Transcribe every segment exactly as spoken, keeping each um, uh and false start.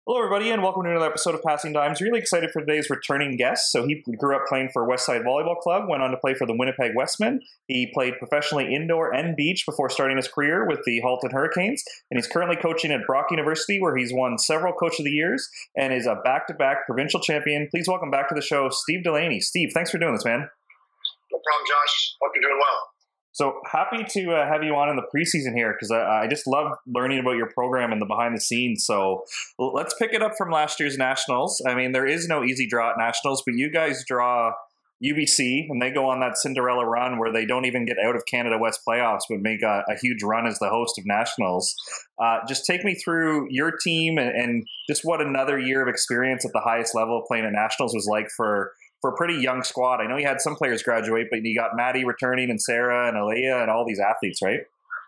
Hello, everybody, and welcome to another episode of Passing Dimes. Really excited for today's returning guest. So he grew up playing for Westside Volleyball Club, went on to play for the Winnipeg Westmen. He played professionally indoor and beach before starting his career with the Halton Hurricanes, and he's currently coaching at Brock University, where he's won several Coach of the Years and is a back-to-back provincial champion. Please welcome back to the show, Steve Delaney. Steve, thanks for doing this, man. No problem, Josh. Hope you're doing well. So happy to uh, have you on in the preseason here because I, I just love learning about your program and the behind the scenes. So let's pick it up from last year's Nationals. I mean, there is no easy draw at Nationals, but you guys draw U B C and they go on that Cinderella run where they don't even get out of Canada West playoffs, but make a, a huge run as the host of Nationals. Uh, just take me through your team and, and just what another year of experience at the highest level of playing at Nationals was like for for a pretty young squad. I know you had some players graduate, but you got Maddie returning and Sarah and Aliyah and all these athletes, right?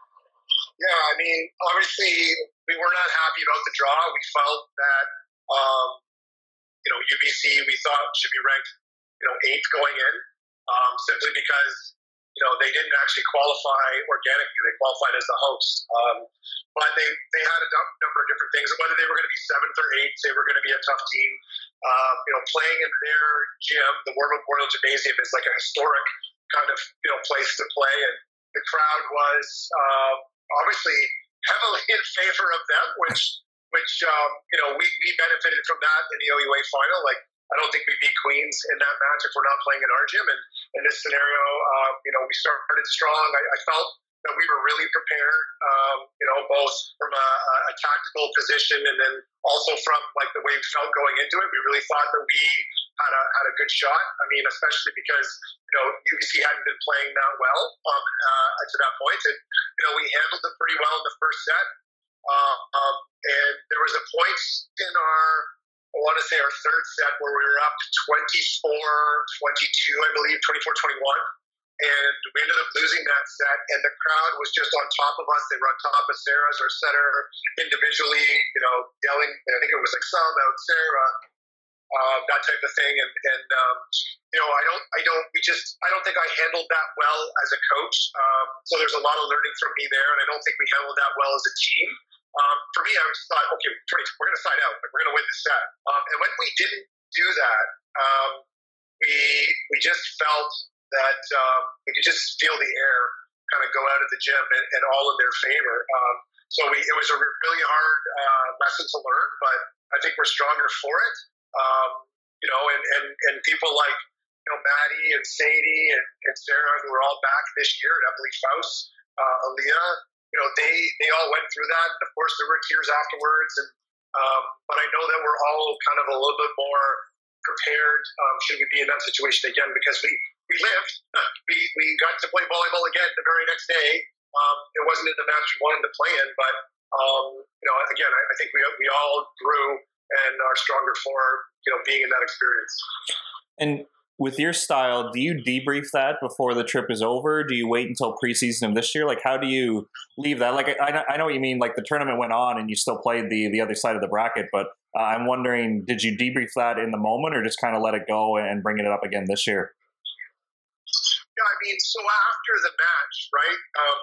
Yeah, I mean, obviously we were not happy about the draw. We felt that, um, you know, U B C we thought should be ranked, you know, eighth going in, um, simply because, you know, they didn't actually qualify organically. They qualified as the host. Um, but they, they had a number of different things. Whether they were going to be seventh or eighth, they were going to be a tough team. Uh, you know, playing in their gym, the War Memorial Gymnasium, is like a historic kind of, you know, place to play. And the crowd was uh, obviously heavily in favor of them, which, which um, you know, we, we benefited from that in the O U A final. Like, I don't think we beat Queens in that match if we're not playing in our gym. And in this scenario, uh, you know, we started strong. I, I felt that we were really prepared, um, you know, both from a, a tactical position and then also from like the way we felt going into it. We really thought that we had a had a good shot. I mean, especially because, you know, U B C hadn't been playing that well um, uh, to that point, and you know, we handled them pretty well in the first set. Uh, um, and there was a point in our, I want to say our third set where we were up twenty-four twenty-two, I believe, twenty-four twenty-one. And we ended up losing that set, and the crowd was just on top of us. They were on top of Sarah's, our setter, individually, you know, yelling. I think it was like, "Sound out, Sarah," uh, that type of thing. And, and um, you know, I don't, I don't, we just, I don't think I handled that well as a coach. Um, so there's a lot of learning from me there, and I don't think we handled that well as a team. Um, for me, I just thought, okay, we're going to side out. Like, we're going to win the set. Um, and when we didn't do that, um, we we just felt that um, we could just feel the air kind of go out of the gym and, and all in their favor. Um, so we, it was a really hard uh, lesson to learn, but I think we're stronger for it. Um, you know, and, and, and people like, you know, Maddie and Sadie and, and Sarah, who are all back this year, and Emily Faust, uh, Aliyah, you know, they, they all went through that. And of course there were tears afterwards. And, um, but I know that we're all kind of a little bit more prepared um, should we be in that situation again, because we, we lived, we, we got to play volleyball again the very next day. Um, it wasn't in the match we wanted to play in, but, um, you know, again, I, I think we, we all grew and are stronger for, you know, being in that experience. And with your style, do you debrief that before the trip is over? Do you wait until preseason of this year? Like, how do you leave that? Like, I, I know what you mean. Like, the tournament went on and you still played the, the other side of the bracket, but uh, I'm wondering, did you debrief that in the moment or just kind of let it go and bring it up again this year? Yeah, I mean, so after the match, right, um,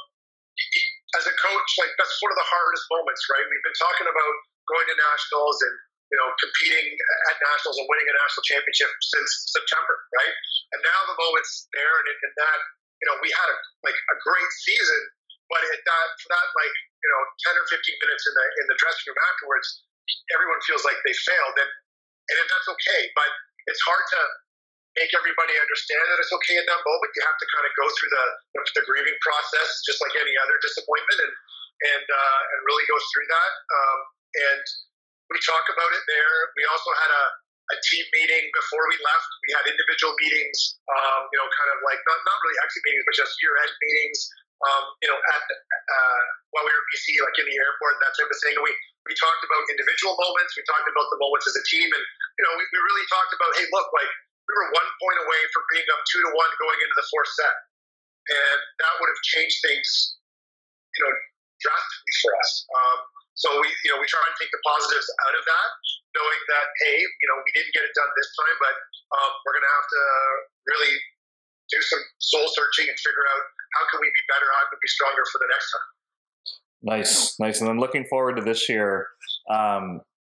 as a coach, like, that's one of the hardest moments, right? We've been talking about going to nationals and, you know, competing at nationals and winning a national championship since September, right? And now the moment's there, and, and that, you know, we had a, like a great season, but at that, for that, like, you know, ten or fifteen minutes in the in the dressing room afterwards, everyone feels like they failed, and and that's okay, but it's hard to make everybody understand that it's okay in that moment. You have to kind of go through the the, the grieving process, just like any other disappointment, and and uh, and really go through that. Um, and we talk about it there. We also had a, a team meeting before we left. We had individual meetings, um, you know, kind of like not not really exit meetings, but just year end meetings. Um, you know, at uh, while we were in B C, like in the airport and that type of thing. And we we talked about individual moments. We talked about the moments as a team, and you know, we, we really talked about, hey, look, like, we were one point away from being up two to one going into the fourth set, and that would have changed things, you know, drastically for us. Um, so we, you know, we try and take the positives out of that, knowing that, hey, you know, we didn't get it done this time, but um, we're going to have to really do some soul searching and figure out how can we be better, how can we be stronger for the next time. Nice, nice. And then looking forward to this year, um,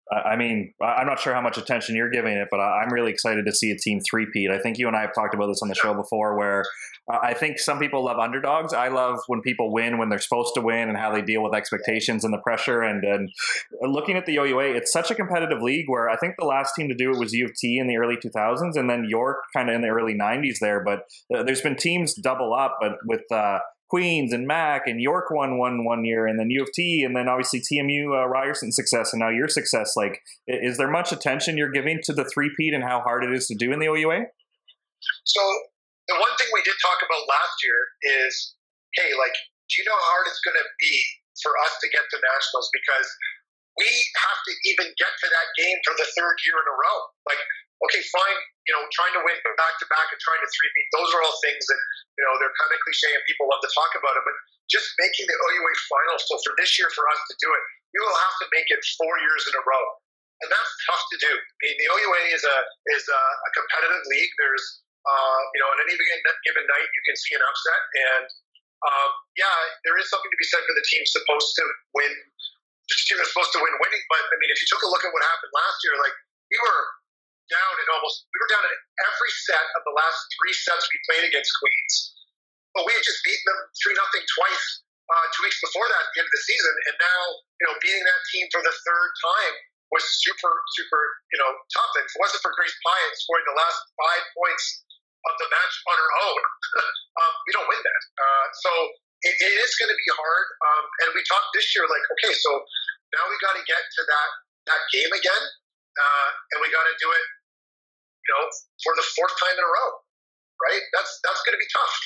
I mean, I'm not sure how much attention you're giving it, but I'm really excited to see a team three-peat. I think you and I have talked about this on the show before, where I think some people love underdogs. I love when people win when they're supposed to win and how they deal with expectations and the pressure. And, and looking at the O U A, it's such a competitive league where I think the last team to do it was U of T in the early two thousands and then York kind of in the early nineties there. But uh, there's been teams double up, but with uh, Queens and Mac and York won one one year, and then U of T, and then obviously T M U uh, Ryerson success, and now your success. Like, is there much attention you're giving to the three-peat and how hard it is to do in the O U A? So the one thing we did talk about last year is, hey, like, do you know how hard it's going to be for us to get to nationals? Because we have to even get to that game for the third year in a row. Like, okay, fine, you know, trying to win back-to-back and trying to three-peat, those are all things that, you know, they're kind of cliche and people love to talk about it, but just making the O U A finals, so for this year for us to do it, we will have to make it four years in a row. And that's tough to do. I mean, the O U A is a is a, a competitive league. There's, uh, you know, on any given night, you can see an upset. And, um, yeah, there is something to be said for the team supposed to win, the team that's supposed to win winning. But, I mean, if you took a look at what happened last year, like, we were down in almost, we were down in every set of the last three sets we played against Queens, but we had just beaten them three nothing twice uh, two weeks before that at the end of the season, and now, you know, beating that team for the third time was super, super, you know, tough. And if it wasn't for Grace Pyatt scoring the last five points of the match on her own, um, we don't win that. Uh, so it, it is going to be hard, um, and we talked this year, like, okay, so now we got to get to that, that game again, uh, and we got to do it, you know, for the fourth time in a row, right? That's that's going to be tough.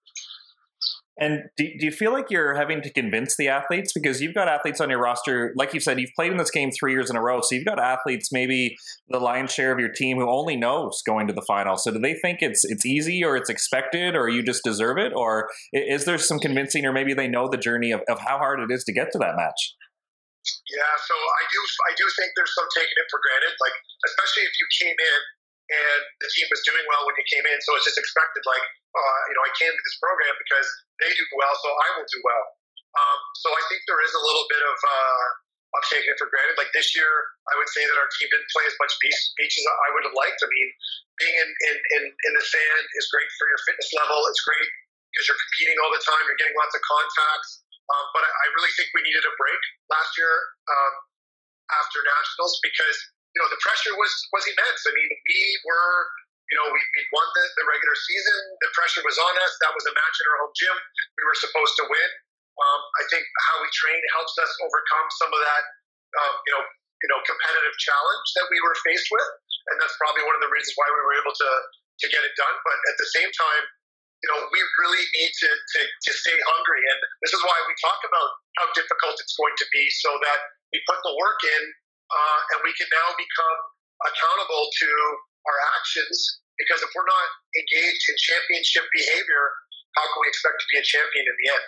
And do, do you feel like you're having to convince the athletes? Because you've got athletes on your roster, like you said, you've played in this game three years in a row. So you've got athletes, maybe the lion's share of your team, who only knows going to the final. So do they think it's it's easy or it's expected or you just deserve it? Or is there some convincing, or maybe they know the journey of, of how hard it is to get to that match? Yeah, so I do I do think there's some taking it for granted, like, especially if you came in and the team was doing well when you came in, so it's just expected, like, uh, you know, I came to this program because they do well, so I will do well. Um, so I think there is a little bit of uh, of taking it for granted. Like this year, I would say that our team didn't play as much beach, beach as I would have liked. I mean, being in, in, in, in the sand is great for your fitness level. It's great because you're competing all the time. You're getting lots of contacts. Um, but I, I really think we needed a break last year um, after nationals because, you know, the pressure was, was immense. I mean, we were, you know, we, we won the, the regular season. The pressure was on us. That was a match in our home gym. We were supposed to win. Um, I think how we train helps us overcome some of that, um, you know, you know, competitive challenge that we were faced with, and that's probably one of the reasons why we were able to to get it done. But at the same time, you know, we really need to to, to stay hungry, and this is why we talk about how difficult it's going to be, so that we put the work in, uh, and we can now become accountable to our actions. Because if we're not engaged in championship behavior, how can we expect to be a champion in the end?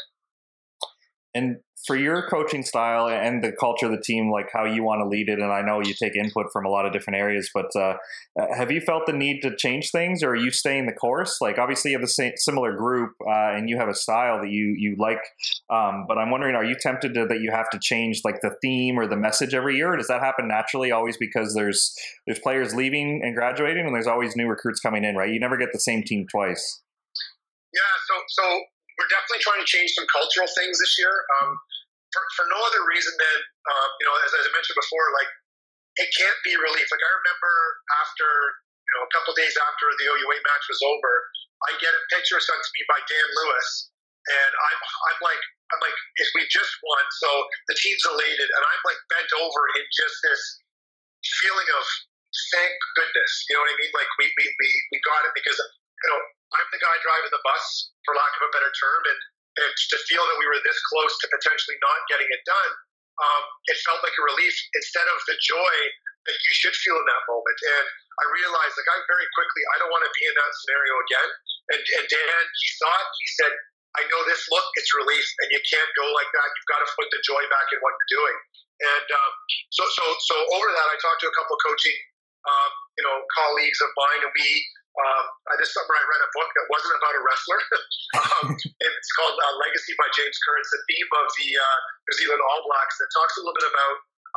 And for your coaching style and the culture of the team, like how you want to lead it, and I know you take input from a lot of different areas, but uh, have you felt the need to change things, or are you staying the course? Like, obviously you have a same, similar group uh, and you have a style that you, you like, um, but I'm wondering, are you tempted to, that you have to change like the theme or the message every year? Or does that happen naturally always because there's there's players leaving and graduating, and there's always new recruits coming in, right? You never get the same team twice. Yeah, so so we're definitely trying to change some cultural things this year. Um, for, for no other reason than, um, you know, as, as I mentioned before, like, it can't be relief. Like, I remember after, you know, a couple days after the O U A match was over, I get a picture sent to me by Dan Lewis, and I'm I'm like, I'm like, we just won, so the team's elated, and I'm like bent over in just this feeling of thank goodness. You know what I mean? Like, we we we, we got it because, you know, I'm the guy driving the bus, for lack of a better term, and, and to feel that we were this close to potentially not getting it done, um, it felt like a relief instead of the joy that you should feel in that moment. And I realized, like, I very quickly, I don't want to be in that scenario again. And, and Dan, he saw it. He said, I know this look, it's relief, and you can't go like that. You've got to put the joy back in what you're doing. And um, so, so, so over that, I talked to a couple of coaching, um, you know, colleagues of mine, and we. Um, this summer I read a book that wasn't about a wrestler. um, it's called uh, Legacy by James Kerr. It's the theme of the uh, New Zealand All Blacks. It talks a little bit about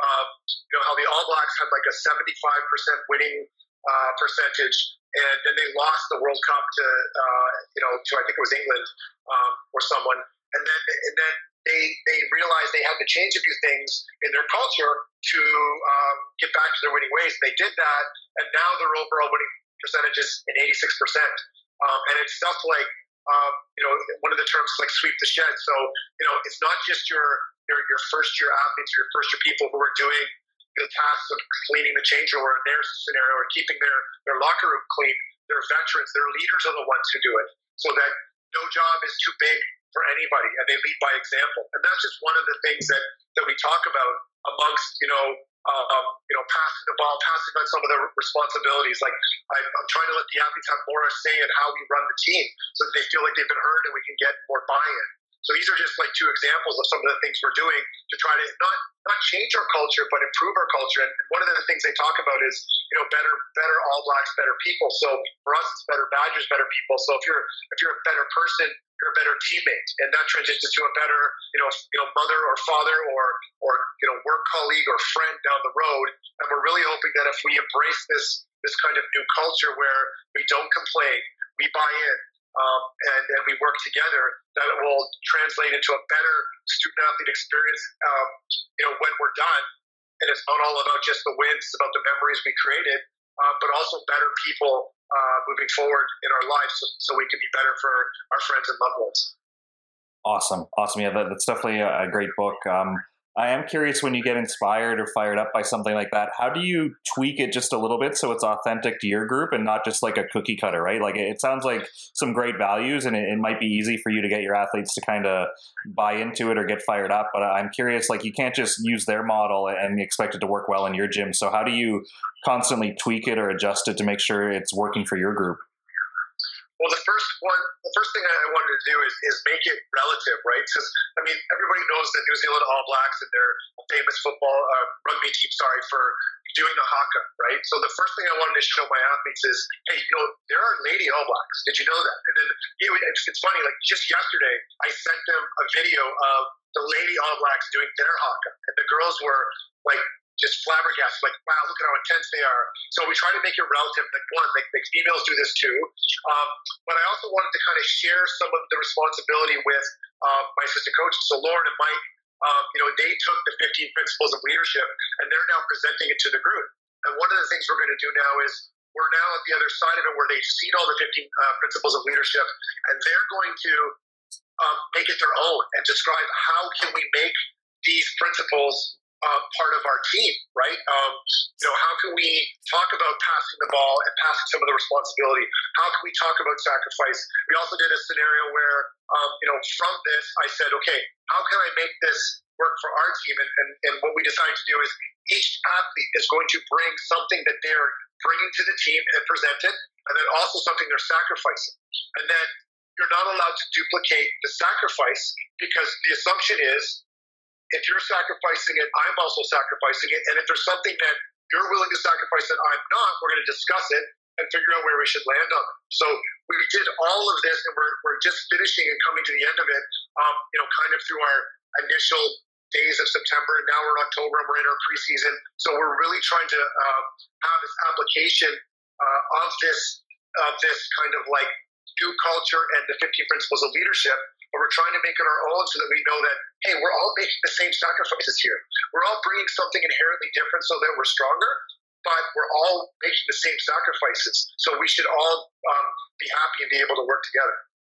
um, you know, how the All Blacks had like a seventy-five percent winning uh, percentage, and then they lost the World Cup to, uh, you know, to I think it was England um, or someone, and then and then they they realized they had to change a few things in their culture to um, get back to their winning ways. And they did that, and now their overall winning percentage is in eighty-six percent. Um, and it's stuff like, um, you know, one of the terms is like sweep the shed. So, you know, it's not just your your, your first year athletes, your first year people who are doing the tasks of cleaning the change room or in their scenario or keeping their, their locker room clean. They're veterans. Their leaders are the ones who do it. So that no job is too big for anybody, and they lead by example. And that's just one of the things that, that we talk about amongst, you know, uh, um, you know, passing the ball, passing on some of the responsibilities. Like I'm, I'm trying to let the athletes have more a say in how we run the team, so that they feel like they've been heard and we can get more buy-in. So these are just like two examples of some of the things we're doing to try to not not change our culture, but improve our culture. And one of the things they talk about is, you know, better better All Blacks, better people. So for us, it's better Badgers, better people. So if you're if you're a better person, you're a better teammate, and that transitions to a better, you know, you know, mother or father or or you know, work colleague or friend down the road. And we're really hoping that if we embrace this this kind of new culture where we don't complain, we buy in, um, and and we work together, that it will translate into a better student athlete experience. Um, you know, when we're done, and it's not all about just the wins; it's about the memories we created, uh, but also better people uh, moving forward in our lives, so, so we can be better for our friends and loved ones. Awesome, awesome. Yeah, that, that's definitely a, a great book. Um, I am curious, when you get inspired or fired up by something like that, how do you tweak it just a little bit so it's authentic to your group and not just like a cookie cutter, right? Like it sounds like some great values, and it, it might be easy for you to get your athletes to kind of buy into it or get fired up. But I'm curious, like you can't just use their model and expect it to work well in your gym. So how do you constantly tweak it or adjust it to make sure it's working for your group? Well, the first one, the first thing I wanted to do is, is make it relative, right? Because, I mean, everybody knows the New Zealand All Blacks and their famous football, uh, rugby team, sorry, for doing the haka, right? So the first thing I wanted to show my athletes is, hey, you know, there are Lady All Blacks. Did you know that? And then you know, it's, it's funny, like just yesterday, I sent them a video of the Lady All Blacks doing their haka. And the girls were like, just flabbergasted, like, wow, look at how intense they are. So we try to make it relative. Like, one, like, like females do this too. Um, but I also wanted to kind of share some of the responsibility with uh, my assistant coaches. So Lauren and Mike, um, you know, they took the fifteen principles of leadership, and they're now presenting it to the group. And one of the things we're going to do now is we're now at the other side of it, where they've seen all the fifteen uh, principles of leadership, and they're going to um, make it their own and describe how can we make these principles Uh, part of our team, right? Um, you know, how can we talk about passing the ball and passing some of the responsibility? How can we talk about sacrifice? We also did a scenario where, um, you know, from this, I said, okay, how can I make this work for our team? And, and, and what we decided to do is each athlete is going to bring something that they're bringing to the team and present it, and then also something they're sacrificing. And then you're not allowed to duplicate the sacrifice, because the assumption is, if you're sacrificing it, I'm also sacrificing it. And if there's something that you're willing to sacrifice that I'm not, we're going to discuss it and figure out where we should land on it. So we did all of this, and we're, we're just finishing and coming to the end of it, um, you know, kind of through our initial days of September. And now we're in October, and we're in our preseason. So we're really trying to um, have this application uh, of this of this kind of like new culture and the fifteen principles of leadership. But we're trying to make it our own, so that we know that, hey, we're all making the same sacrifices here. We're all bringing something inherently different so that we're stronger, but we're all making the same sacrifices. So we should all um, be happy and be able to work together.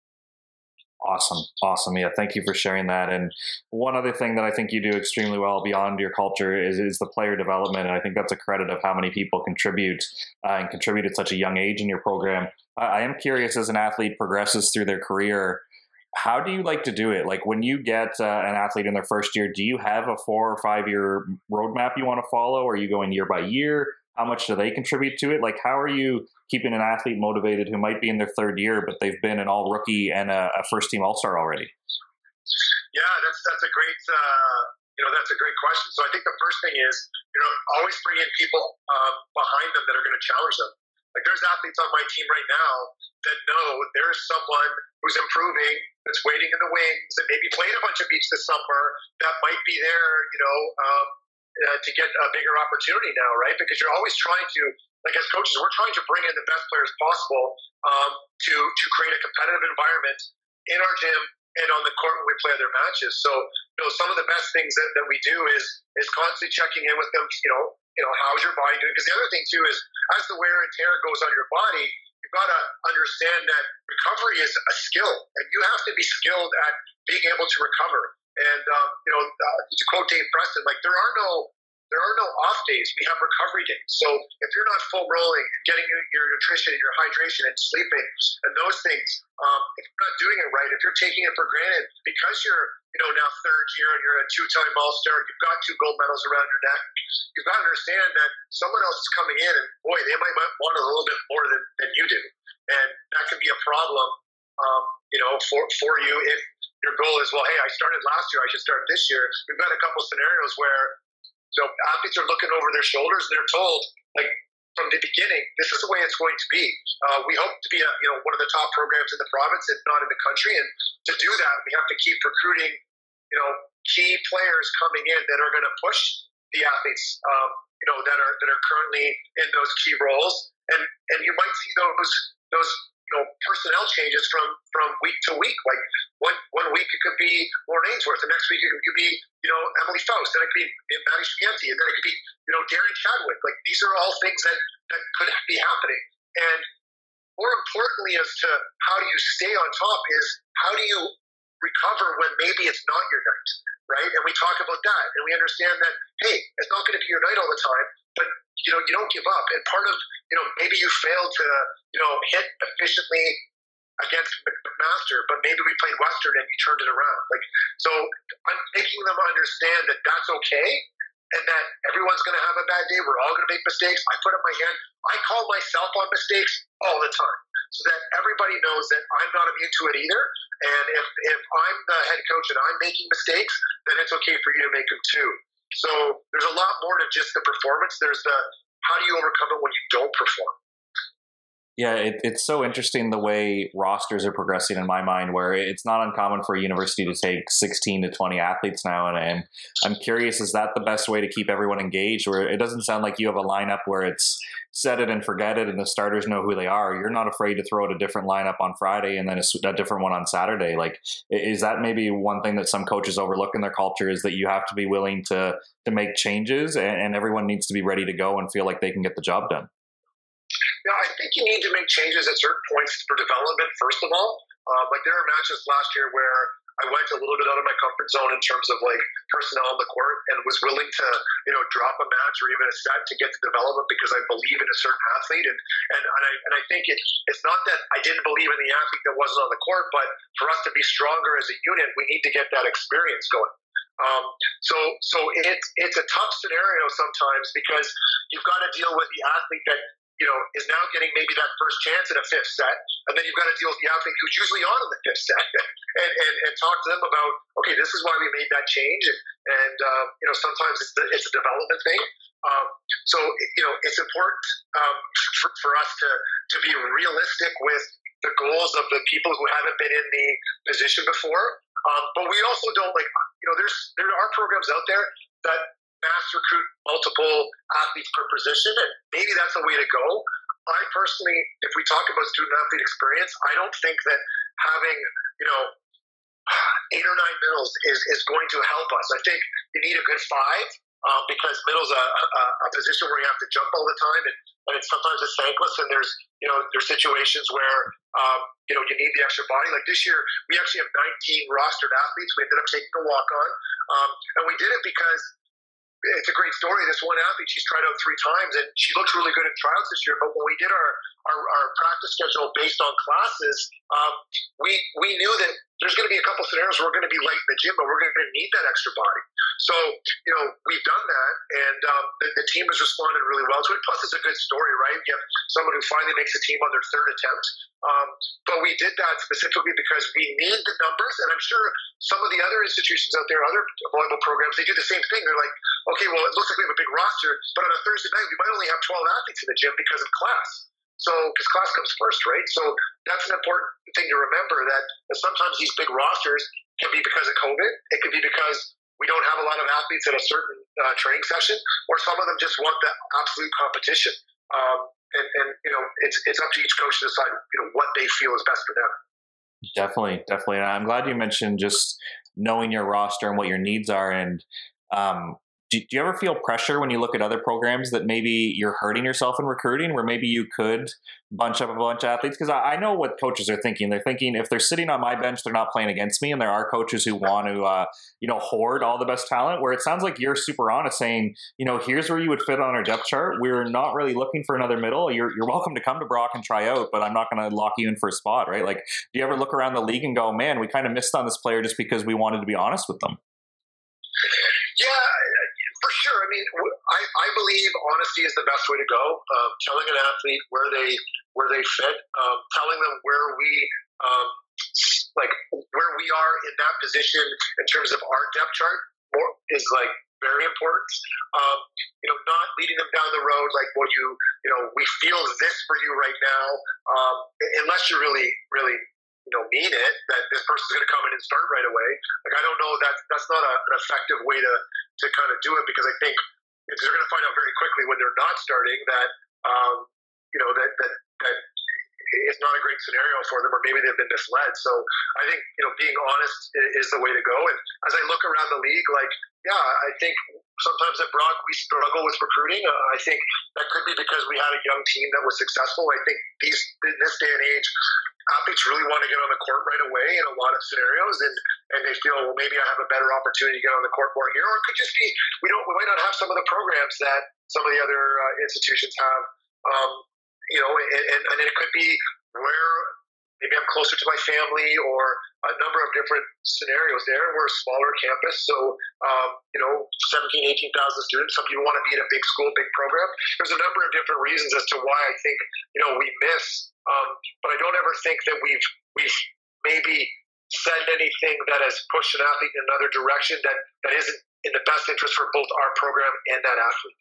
Awesome. Awesome. Yeah. Thank you for sharing that. And one other thing that I think you do extremely well beyond your culture is, is the player development. And I think that's a credit of how many people contribute uh, and contribute at such a young age in your program. I, I am curious, as an athlete progresses through their career, how do you like to do it? Like when you get uh, an athlete in their first year, do you have a four or five year roadmap you want to follow? Or are you going year by year? How much do they contribute to it? Like, how are you keeping an athlete motivated who might be in their third year, but they've been an all rookie and a, a first team all-star already? Yeah, that's, that's a great, uh, you know, that's a great question. So I think the first thing is, you know, always bring in people um, behind them that are going to challenge them. Like there's athletes on my team right now that know there's someone who's improving, that's waiting in the wings, that maybe played a bunch of beats this summer, that might be there, you know, um, uh, to get a bigger opportunity now, right? Because you're always trying to, like as coaches, we're trying to bring in the best players possible um, to to create a competitive environment in our gym and on the court when we play their matches. So, you know, some of the best things that, that we do is is constantly checking in with them. You know, you know, how's your body doing? Because the other thing too is as the wear and tear goes on your body, you've got to understand that recovery is a skill, and you have to be skilled at being able to recover. And um, you know, uh, to quote Dave Preston, like there are no there are no off days. We have recovery days. So if you're not full rolling, getting your, your nutrition and your hydration and sleeping and those things, um, if you're not doing it right, if you're taking it for granted because you're you know now third year and you're a two-time All-Star, and you've got two gold medals around your neck, you've got to understand that someone else is coming in, and boy, they might want a little bit more than, than you do, and that can be a problem, um, you know, for for you if your goal is, well, hey, I started last year, I should start this year. We've got a couple scenarios where so athletes are looking over their shoulders and they're told, like, from the beginning, this is the way it's going to be. Uh, we hope to be a, you know, one of the top programs in the province, if not in the country. And to do that, we have to keep recruiting, you know, key players coming in that are going to push the athletes, um, you know, that are that are currently in those key roles. And and you might see those those you know personnel changes from from week to week. Like one one week it could be Lauren Ainsworth, the next week it could be you know Emily Faust, then it could be Maddie Spianti, and then it could be you know Darian Chadwick. Like these are all things that that could be happening. And more importantly, as to how do you stay on top is how do you recover when maybe it's not your night, right? And we talk about that, and we understand that hey, it's not going to be your night all the time, but you know you don't give up. And part of you know maybe you failed to you know hit efficiently against McMaster, but maybe we played Western and you turned it around. Like so, I'm making them understand that that's okay, and that everyone's going to have a bad day. We're all going to make mistakes. I put up my hand. I call myself on mistakes all the time, so that everybody knows that I'm not immune to it either. And if if I'm the head coach and I'm making mistakes, then it's okay for you to make them too. So there's a lot more to just the performance. There's the how do you overcome it when you don't perform. Yeah, it, it's so interesting the way rosters are progressing in my mind, where it's not uncommon for a university to take sixteen to twenty athletes now. And, and I'm curious, is that the best way to keep everyone engaged? Where it doesn't sound like you have a lineup where it's set it and forget it and the starters know who they are. You're not afraid to throw out a different lineup on Friday and then a, a different one on Saturday. Like, is that maybe one thing that some coaches overlook in their culture, is that you have to be willing to, to make changes, and, and everyone needs to be ready to go and feel like they can get the job done? Yeah, I think you need to make changes at certain points for development, first of all. Uh, like there are matches last year where I went a little bit out of my comfort zone in terms of like personnel on the court, and was willing to, you know, drop a match or even a set to get to development because I believe in a certain athlete. And and, and I and I think it, it's not that I didn't believe in the athlete that wasn't on the court, but for us to be stronger as a unit, we need to get that experience going. Um, so so it's it's a tough scenario sometimes because you've got to deal with the athlete that you know, is now getting maybe that first chance in a fifth set, and then you've got to deal with the athlete who's usually on in the fifth set, and, and, and talk to them about, okay, this is why we made that change, and, and uh, you know, sometimes it's, the, it's a development thing. Um, so, you know, it's important um, for, for us to, to be realistic with the goals of the people who haven't been in the position before, um, but we also don't, like, you know, there's there are programs out there that mass recruit multiple athletes per position, and maybe that's the way to go. I personally, if we talk about student athlete experience, I don't think that having, you know, eight or nine middles is, is going to help us. I think you need a good five, um, because middle's a, a, a position where you have to jump all the time, and, and it's sometimes it's thankless, and there's, you know, there's situations where, um, you know, you need the extra body. Like this year, we actually have nineteen rostered athletes. We ended up taking a walk-on, um, and we did it because it's a great story. This one athlete, she's tried out three times, and she looks really good in tryouts this year. But when we did our, our, our practice schedule based on classes, um, we we knew that there's going to be a couple scenarios where we're going to be light in the gym, but we're going to need that extra body. So, you know, we've done that, and um, the, the team has responded really well to it. Plus, it's a good story, right? You have someone who finally makes a team on their third attempt. Um, but we did that specifically because we need the numbers, and I'm sure some of the other institutions out there, other volleyball programs, they do the same thing. They're like, okay, well, it looks like we have a big roster, but on a Thursday night, we might only have twelve athletes in the gym because of class. So, because class comes first, right? So that's an important thing to remember, that, that sometimes these big rosters can be because of COVID. It could be because we don't have a lot of athletes at a certain uh, training session, or some of them just want that absolute competition. Um, and, and, you know, it's it's up to each coach to decide, you know, what they feel is best for them. Definitely, definitely. And I'm glad you mentioned just knowing your roster and what your needs are. And um, do, do you ever feel pressure when you look at other programs that maybe you're hurting yourself in recruiting, where maybe you could bunch up a bunch of athletes? Because I, I know what coaches are thinking. They're thinking, if they're sitting on my bench, they're not playing against me. And there are coaches who want to, uh, you know, hoard all the best talent, where it sounds like you're super honest, saying, you know, here's where you would fit on our depth chart. We're not really looking for another middle. You're, you're welcome to come to Brock and try out, but I'm not going to lock you in for a spot, right? Like, do you ever look around the league and go, man, we kind of missed on this player just because we wanted to be honest with them? Yeah, for sure. I mean, I, I believe honesty is the best way to go. Um, telling an athlete where they where they fit, um, telling them where we um, like where we are in that position in terms of our depth chart more, is like very important. Um, you know, not leading them down the road like, well, you you know, we feel this for you right now, um, unless you really really. you know, mean it, that this person's going to come in and start right away. Like, I don't know, that that's not a, an effective way to, to kind of do it, because I think they're going to find out very quickly when they're not starting that, um, you know, that, that, that it's not a great scenario for them, or maybe they've been misled. So I think, you know, being honest is the way to go. And as I look around the league, like, yeah, I think sometimes at Brock we struggle with recruiting. Uh, I think that could be because we had a young team that was successful. I think these in this day and age, athletes really want to get on the court right away in a lot of scenarios, and, and they feel, well, maybe I have a better opportunity to get on the court more here, or it could just be we don't we might not have some of the programs that some of the other uh, institutions have, um, you know, and, and, and it could be where maybe I'm closer to my family, or a number of different scenarios there. We're a smaller campus, so, um, you know, seventeen, eighteen thousand students. Some people want to be in a big school, big program. There's a number of different reasons as to why I think, you know, we miss. Um, but I don't ever think that we've we've maybe said anything that has pushed an athlete in another direction that, that isn't in the best interest for both our program and that athlete.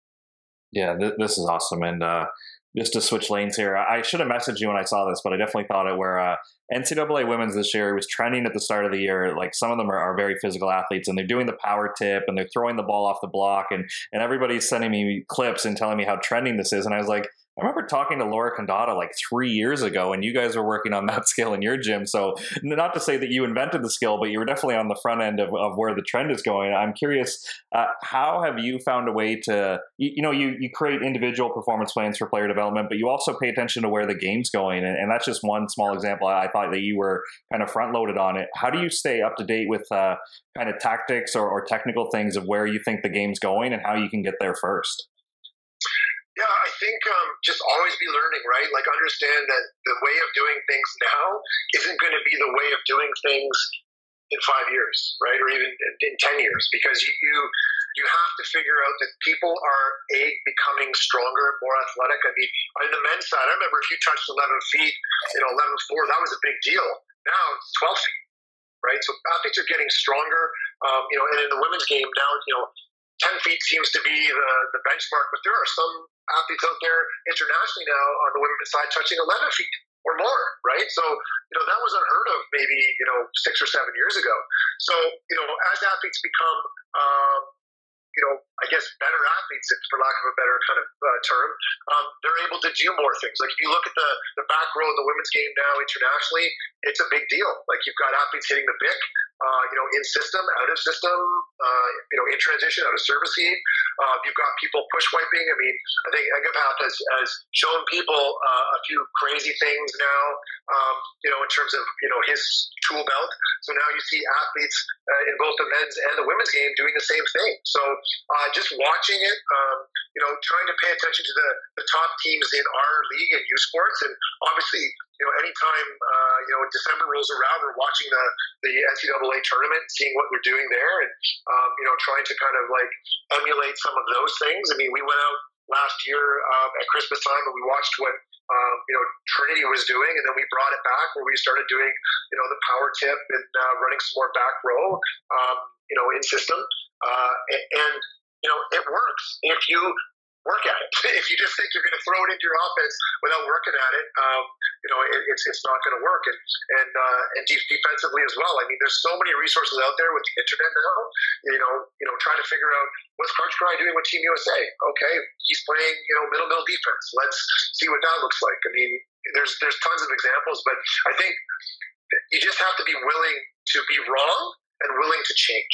Yeah, th- this is awesome. And uh, just to switch lanes here, I should have messaged you when I saw this, but I definitely thought it, where uh, N C double A women's this year was trending at the start of the year. Like, some of them are, are very physical athletes, and they're doing the power tip, and they're throwing the ball off the block, and, and everybody's sending me clips and telling me how trending this is. And I was like, I remember talking to Laura Condata like three years ago, and you guys were working on that skill in your gym. So not to say that you invented the skill, but you were definitely on the front end of, of where the trend is going. I'm curious, uh, how have you found a way to, you, you know, you, you create individual performance plans for player development, but you also pay attention to where the game's going. And, and that's just one small example. I thought that you were kind of front loaded on it. How do you stay up to date with uh, kind of tactics or, or technical things of where you think the game's going and how you can get there first? Yeah, I think um, just always be learning, right? Like, understand that the way of doing things now isn't going to be the way of doing things in five years, right? Or even in ten years, because you you, you have to figure out that people are, A, becoming stronger, more athletic. I mean, on the men's side, I remember if you touched eleven feet, you know, eleven four, that was a big deal. Now it's twelve feet, right? So athletes are getting stronger, um, you know, and in the women's game now, you know, ten feet seems to be the, the benchmark, but there are some athletes out there internationally now on the women's side touching eleven feet or more, right? So, you know, that was unheard of maybe, you know, six or seven years ago. So, you know, as athletes become, um, you know, I guess better athletes, for lack of a better kind of uh, term, um, they're able to do more things. Like, if you look at the, the back row of the women's game now internationally, it's a big deal. Like, you've got athletes hitting the B I C, Uh, you know, in system, out of system, uh, you know, in transition, out of service heat. Uh, you've got people push wiping. I mean, I think Engelbert has, has shown people uh, a few crazy things now, um, you know, in terms of, you know, his tool belt. So now you see athletes uh, in both the men's and the women's game doing the same thing. So uh, just watching it, um, you know, trying to pay attention to the, the top teams in our league and youth sports. And obviously, you know, anytime, uh, you know, December rolls around, we're watching the, the N C double A tournament, seeing what we're doing there, and, um, you know, trying to kind of like emulate some of those things. I mean, we went out last year um, at Christmas time and we watched what, um, you know, Trinity was doing, and then we brought it back where we started doing, you know, the power tip and uh, running some more back row, um, you know, in system. Uh, and, and, you know, it works if you work at it. If you just think you're going to throw it into your offense without working at it, um, you know, it, it's it's not going to work. And and uh, and de- defensively as well. I mean, there's so many resources out there with the internet now. You know, you know, trying to figure out what's Karchkrai doing with Team U S A. Okay, he's playing, you know, middle middle defense. Let's see what that looks like. I mean, there's there's tons of examples, but I think you just have to be willing to be wrong and willing to change.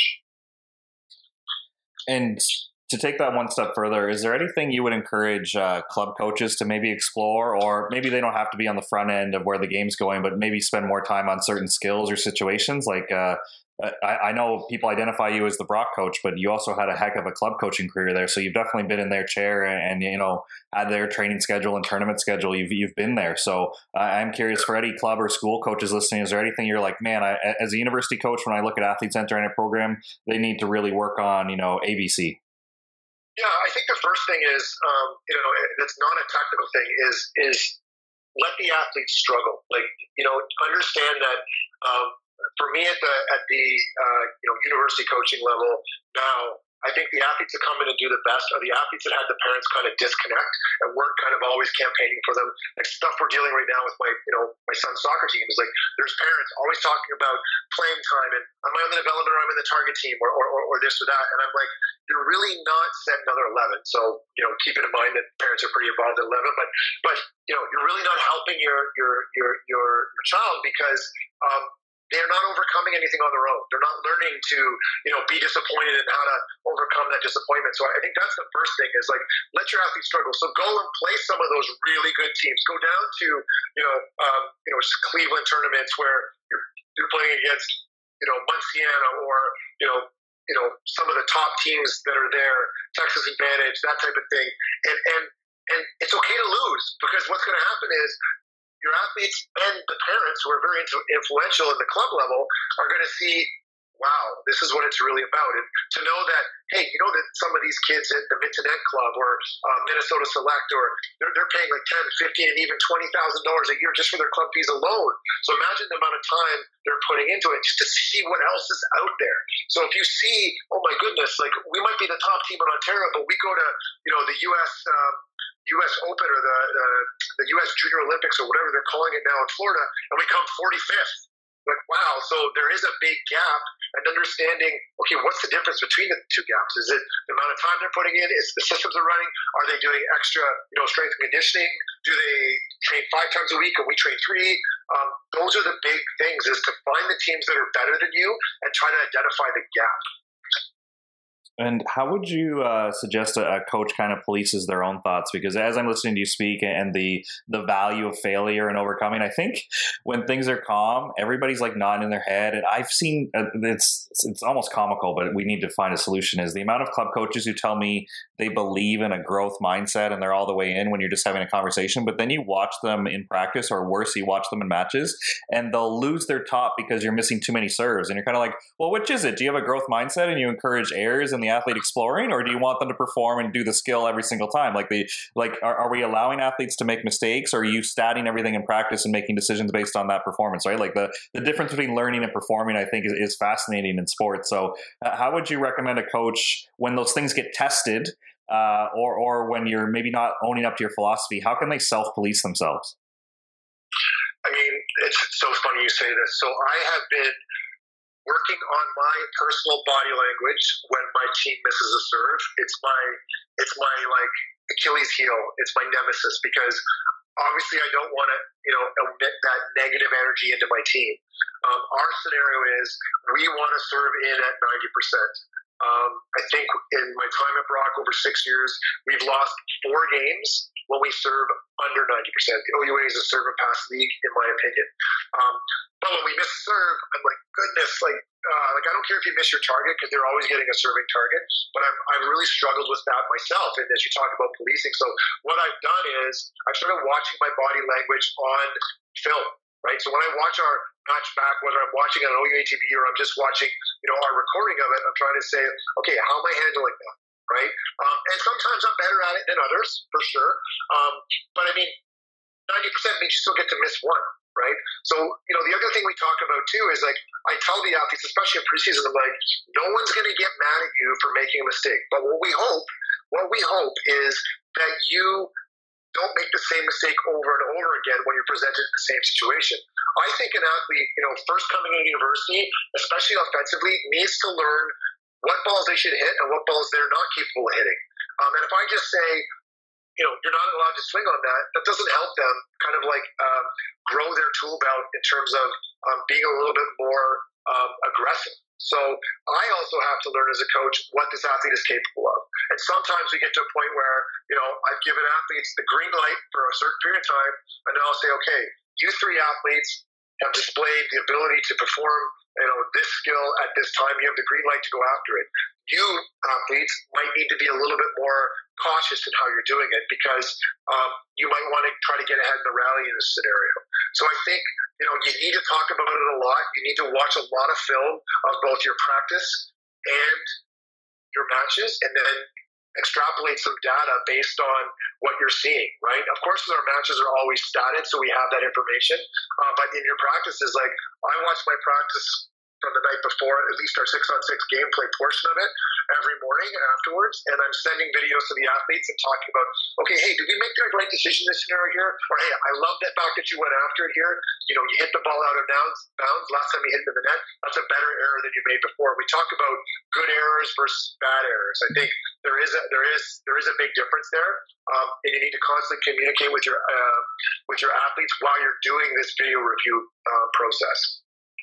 And to take that one step further, is there anything you would encourage uh, club coaches to maybe explore, or maybe they don't have to be on the front end of where the game's going, but maybe spend more time on certain skills or situations? Like, uh, I, I know people identify you as the Brock coach, but you also had a heck of a club coaching career there. So you've definitely been in their chair and, and you know, had their training schedule and tournament schedule. You've, you've been there. So uh, I'm curious, for any club or school coaches listening, is there anything you're like, man, I, as a university coach, when I look at athletes entering a program, they need to really work on, you know, A B C? Yeah, I think the first thing is, um, you know, that's not a technical thing, is is let the athletes struggle. Like, you know, understand that. Um, for me, at the at the uh, you know university coaching level now, I think the athletes that come in and do the best are the athletes that had the parents kind of disconnect and weren't kind of always campaigning for them. Like stuff we're dealing right now with my you know my son's soccer team is like there's parents always talking about playing time and am I on the development or I'm in the target team or or, or this or that, and I'm like, you're really not set another eleven. So you know keep it in mind that parents are pretty involved in eleven, but but you know you're really not helping your your your your, your child because. Um, They're not overcoming anything on their own. They're not learning to, you know, be disappointed and how to overcome that disappointment. So I think that's the first thing is like, let your athletes struggle. So go and play some of those really good teams. Go down to, you know, um, you know, Cleveland tournaments where you're, you're playing against, you know, Munciana or, you know, you know, some of the top teams that are there, Texas Advantage, that type of thing. And, and, and it's okay to lose because what's going to happen is, your athletes and the parents who are very influential in the club level are going to see, wow, this is what it's really about. And to know that, hey, you know that some of these kids at the Mintonette Club or uh, Minnesota Select, or they're, they're paying like ten, fifteen, and even twenty thousand dollars a year just for their club fees alone. So imagine the amount of time they're putting into it just to see what else is out there. So if you see, oh my goodness, like we might be the top team in Ontario, but we go to, you know, the U S um, U S Open or the, uh, the U S Junior Olympics or whatever they're calling it now in Florida, and we come forty-fifth. Like, wow, so there is a big gap, and understanding, okay, what's the difference between the two gaps? Is it the amount of time they're putting in? Is the systems are running? Are they doing extra, you know, strength and conditioning? Do they train five times a week and we train three? Um, those are the big things, is to find the teams that are better than you and try to identify the gap. And how would you uh, suggest a, a coach kind of polices their own thoughts? Because as I'm listening to you speak and the the value of failure and overcoming, I think when things are calm, everybody's like nodding in their head. And I've seen uh, it's it's almost comical, but we need to find a solution. Is the amount of club coaches who tell me they believe in a growth mindset and they're all the way in when you're just having a conversation, but then you watch them in practice, or worse, you watch them in matches, and they'll lose their top because you're missing too many serves. And you're kind of like, well, which is it? Do you have a growth mindset and you encourage errors and the athlete exploring, or do you want them to perform and do the skill every single time? Like the like, are, are we allowing athletes to make mistakes, or are you statting everything in practice and making decisions based on that performance? Right? Like the, the difference between learning and performing, I think, is, is fascinating in sports. So, uh, how would you recommend a coach when those things get tested, uh, or or when you're maybe not owning up to your philosophy? How can they self-police themselves? I mean, it's so funny you say this. So I have been working on my personal body language when my team misses a serve. It's my, it's my like Achilles heel. It's my nemesis, because obviously I don't want to, you know, emit that negative energy into my team. Um, our scenario is we want to serve in at ninety percent. Um, I think in my time at Brock over six years, we've lost four games when we serve under ninety percent. The O U A is a serve and pass league, in my opinion. Um, but when we miss a serve, I'm like, goodness, like, uh, like I don't care if you miss your target, because they're always getting a serving target. But I'm, I've really struggled with that myself. And as you talk about policing, so what I've done is I've started watching my body language on film. Right, so when I watch our match back, whether I'm watching it on O U A T V or I'm just watching, you know, our recording of it, I'm trying to say, okay, how am I handling that? Right, um, and sometimes I'm better at it than others, for sure. Um, but I mean, ninety percent means you still get to miss one, right? So, you know, the other thing we talk about too is like, I tell the athletes, especially in preseason, I'm like, no one's going to get mad at you for making a mistake. But what we hope, what we hope is that you don't make the same mistake over and over again when you're presented in the same situation. I think an athlete, you know, first coming into university, especially offensively, needs to learn what balls they should hit and what balls they're not capable of hitting. Um, and if I just say, you know, you're not allowed to swing on that, that doesn't help them kind of like um, grow their tool belt in terms of um, being a little bit more um, aggressive. So I also have to learn as a coach what this athlete is capable of. And sometimes we get to a point where, you know, I've given athletes the green light for a certain period of time, and then I'll say, okay, you three athletes have displayed the ability to perform, you know, this skill at this time. You have the green light to go after it. You athletes might need to be a little bit more cautious in how you're doing it, because um, you might want to try to get ahead in the rally in this scenario. So I think, you know, you need to talk about it a lot. You need to watch a lot of film of both your practice and your matches, and then extrapolate some data based on what you're seeing, right? Of course, our matches are always statted, so we have that information. Uh, but in your practices, like I watch my practice from the night before, at least our six-on-six gameplay portion of it, every morning afterwards, and I'm sending videos to the athletes and talking about, okay, hey, did we make the right decision in this scenario here? Or hey, I love that fact that you went after it here. You know, you hit the ball out of bounds. bounds. Last time you hit it in the net, that's a better error than you made before. We talk about good errors versus bad errors. I think there is a there is there is a big difference there, um, and you need to constantly communicate with your uh, with your athletes while you're doing this video review uh, process.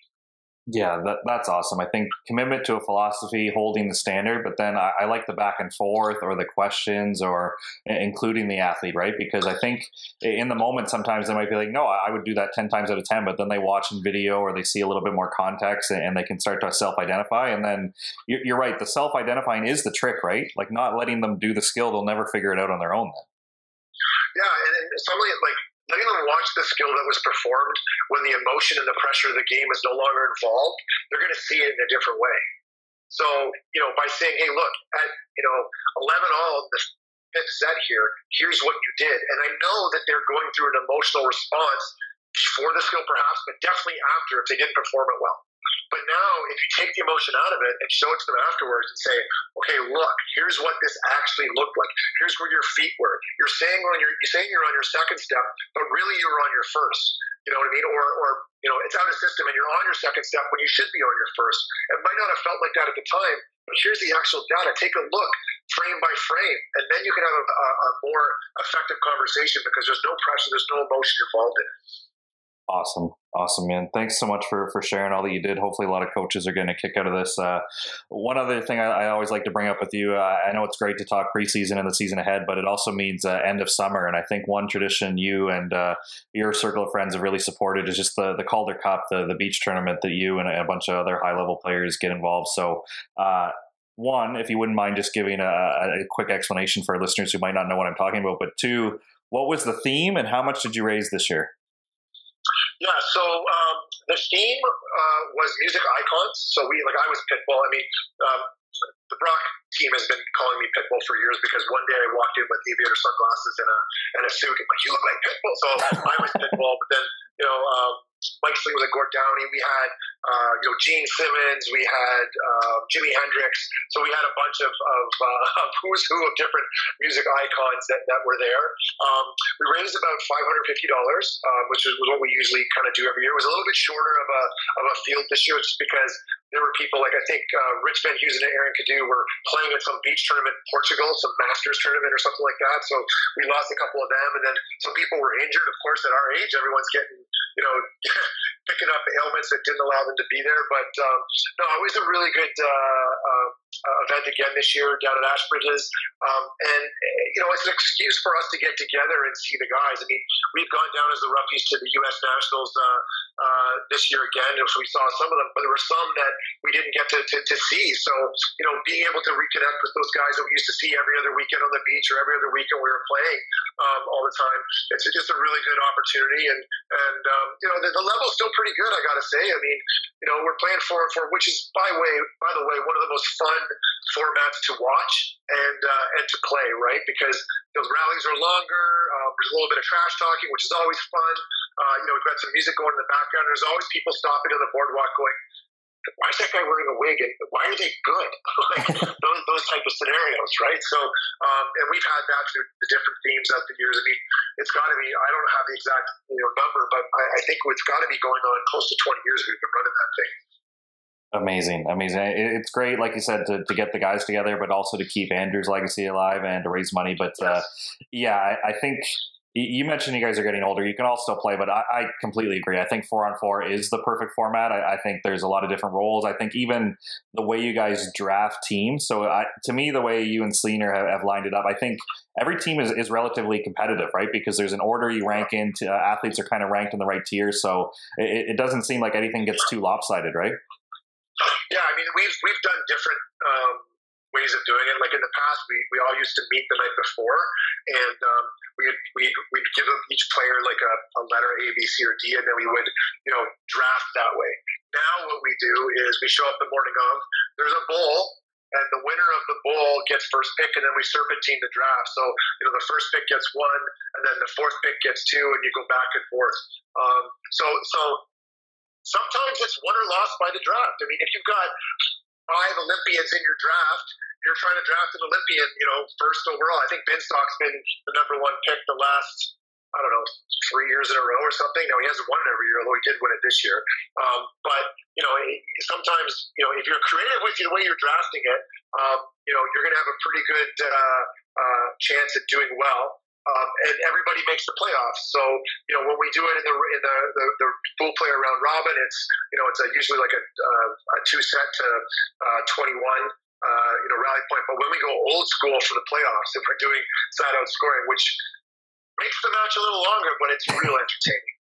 Yeah, that, that's awesome. I think commitment to a philosophy, holding the standard, but then I, I like the back and forth or the questions or including the athlete, right? Because I think in the moment, sometimes they might be like, no, I would do that ten times out of ten, but then they watch in video or they see a little bit more context and they can start to self-identify. And then you're, you're right. The self-identifying is the trick, right? Like not letting them do the skill. They'll never figure it out on their own then. Yeah. And, and suddenly like, letting them watch the skill that was performed when the emotion and the pressure of the game is no longer involved, they're going to see it in a different way. So, you know, by saying, hey, look, at, you know, eleven all in the fifth set here, here's what you did. And I know that they're going through an emotional response before the skill perhaps, but definitely after if they didn't perform it well. But now, if you take the emotion out of it and show it to them afterwards and say, okay, look, here's what this actually looked like. Here's where your feet were. You're saying on your, you're saying you're on your second step, but really you were on your first. You know what I mean? Or, or you know, it's out of system and you're on your second step when you should be on your first. It might not have felt like that at the time, but here's the actual data. Take a look frame by frame, and then you can have a, a, a more effective conversation because there's no pressure, there's no emotion involved in it. Awesome. Awesome, man. Thanks so much for, for sharing all that you did. Hopefully a lot of coaches are getting a kick out of this. Uh, one other thing I, I always like to bring up with you, uh, I know it's great to talk preseason and the season ahead, but it also means uh, end of summer. And I think one tradition you and uh, your circle of friends have really supported is just the, the Calder Cup, the, the beach tournament that you and a bunch of other high-level players get involved. So uh, one, if you wouldn't mind just giving a, a quick explanation for listeners who might not know what I'm talking about, but two, what was the theme and how much did you raise this year? Yeah, so um, the theme uh, was music icons. So we, like, I was Pitbull. I mean, um, the Brock team has been calling me Pitbull for years because one day I walked in with aviator sunglasses and a and a suit. And like, you look like Pitbull. So I was Pitbull. But then, you know, um, Mike Sling was like Gord Downie. We had, uh, you know, Gene Simmons. We had uh, Jimi Hendrix. So we had a bunch of of, uh, of who's who of different music icons that, that were there. Um, we raised about five hundred fifty dollars, um, which was what we usually kind of do every year. It was a little bit shorter of a of a field this year, just because there were people like I think uh, Rich Van Heusen and Aaron Cadu were playing at some beach tournament in Portugal, some Masters tournament or something like that. So we lost a couple of them, and then some people were injured. Of course, at our age, everyone's getting, you know, picking up ailments that didn't allow them to be there. But um, no, it was a really good uh, uh, event again this year down at Ashbridges. Um, and, you know, it's an excuse for us to get together and see the guys. I mean, we've gone down as the Roughies to the U S Nationals uh, uh, this year again. So we saw some of them, but there were some that we didn't get to, to, to see. So, you know, being able to reconnect with those guys that we used to see every other weekend on the beach or every other weekend we were playing um, all the time, it's just a really good opportunity. And, and um, you know, the, the level's still pretty good, I got to say. I mean, you know, we're playing four and four, which is, by way, by the way, one of the most fun formats to watch and uh, and to play, right? Because those rallies are longer. Um, there's a little bit of trash talking, which is always fun. Uh, you know, we've got some music going in the background. There's always people stopping on the boardwalk going, why is that guy wearing a wig and why are they good? Like those, those type of scenarios, right? So, um, and we've had that through the different themes of the years. I mean, it's got to be. I don't have the exact you know number, but I, I think it's got to be going on close to twenty years we've been running that thing. Amazing, amazing. It's great, like you said, to, to get the guys together, but also to keep Andrew's legacy alive and to raise money. But uh, yeah, I, I think you mentioned you guys are getting older. You can all still play, but I, I completely agree. I think four on four is the perfect format. I, I think there's a lot of different roles. I think even the way you guys draft teams. So I, to me, the way you and Sleaner have, have lined it up, I think every team is, is relatively competitive, right? Because there's an order you rank into. Uh, athletes are kind of ranked in the right tiers. So it, it doesn't seem like anything gets too lopsided, right? Yeah, I mean, we've we've done different um, ways of doing it. Like in the past, we, we all used to meet the night before, and um, we'd, we'd we'd give them each player like a, a letter A, B, C, or D, and then we would you know draft that way. Now what we do is we show up the morning of. There's a bowl, and the winner of the bowl gets first pick, and then we serpentine the draft. So you know the first pick gets one, and then the fourth pick gets two, and you go back and forth. Um, so so. Sometimes it's won or lost by the draft. I mean, if you've got five Olympians in your draft, you're trying to draft an Olympian, you know, first overall. I think Binstock's been the number one pick the last, I don't know, three years in a row or something. No, he hasn't won it every year, although he did win it this year. Um, but, you know, sometimes, you know, if you're creative with the way you're drafting it, um, you know, you're going to have a pretty good uh, uh, chance at doing well. Um, and everybody makes the playoffs. So you know when we do it in the in the, the, the full player round robin, it's you know it's a, usually like a, uh, a two set to uh, twenty-one uh, you know rally point. But when we go old school for the playoffs, if we're doing side out scoring, which makes the match a little longer, but it's real entertaining.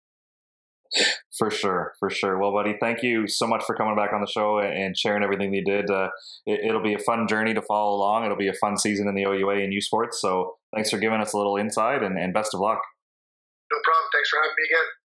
For sure, for sure. Well, buddy, thank you so much for coming back on the show and sharing everything you did. Uh, it, it'll be a fun journey to follow along. It'll be a fun season in the O U A and U Sports. So thanks for giving us a little insight and, and best of luck. No problem. Thanks for having me again.